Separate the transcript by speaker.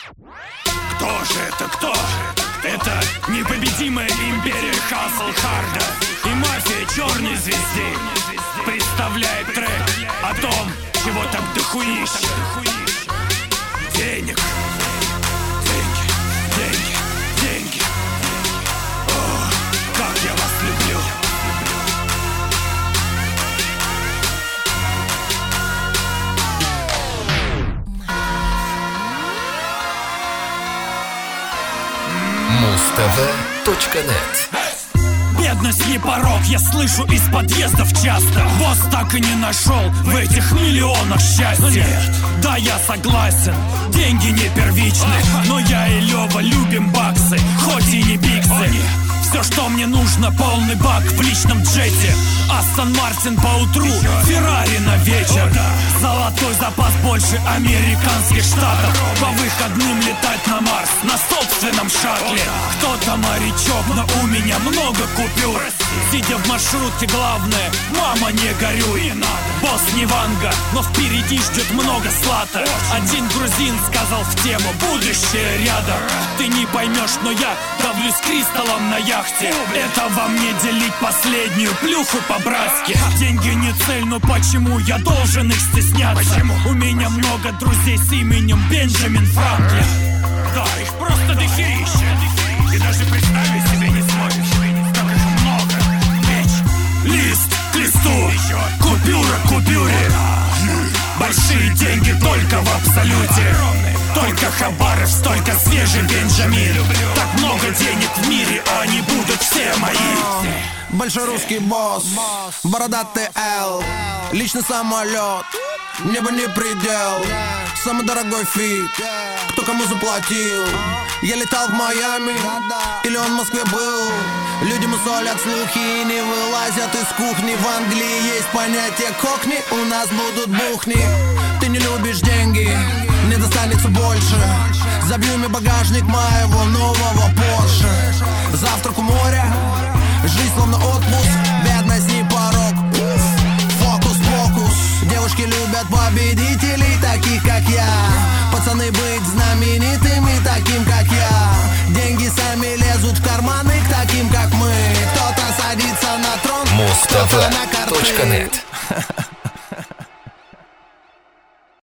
Speaker 1: Кто же это, кто? Это непобедимая империя Хасл Харда и мафия черной звезды представляет трек о том, чего так дохуища. Денег, деньги, деньги, деньги. О, как я вас люблю.
Speaker 2: Mustv.net.
Speaker 1: Бедность не порог, я слышу из подъездов часто. Босс так и не нашел в этих миллионах счастья. Да, я согласен, деньги не первичны, но я и Лёва любим баксы, хоть и не биксы. Все, что мне нужно, полный бак в личном джете, Астон Мартин по утру, Феррари на вечер. Золотой запас больше американских штатов. По выходным летать на Марс на собственном шаттле. Кто-то морячок, но у меня много купюр. Сидя в маршрутке, главное, мама, не горюй. Босс не Ванга, но впереди ждет много слата. Один грузин сказал в тему: будущее рядом. Ты не поймешь, но я давлюсь кристаллом на яхте. Это во мне делить последнюю плюху по-братски. Деньги не цель, но почему я должен их стесняться? У меня много друзей с именем Бенджамин Франклин. Да, их просто дохерища. Ты даже представить себе не сможешь, как их много. Лист к листу, купюра к купюре. Большие деньги только в абсолюте. Только Хабаров, столько свежий Бенджамин. Так много денег в мире, они будут все мои.
Speaker 3: Большой русский босс, бородатый Л, личный самолет, небо не предел. Самый дорогой фит, кто кому заплатил? Я летал в Майами, или он в Москве был? Люди мусолят слухи и не вылазят из кухни. В Англии есть понятие кокни, у нас будут бухни. Ты не любишь деньги, мне достанется больше. Забью мне багажник моего нового Порше. Завтрак у моря, жизнь словно отпуск, бедность не порог. Фокус-покус, девушки любят победителей, таких как я. Пацаны быть знаменитыми, таким как я. Деньги сами лезут в карманы к таким как мы. Кто-то садится на трон, кто-то на карты.
Speaker 2: Mustv.net.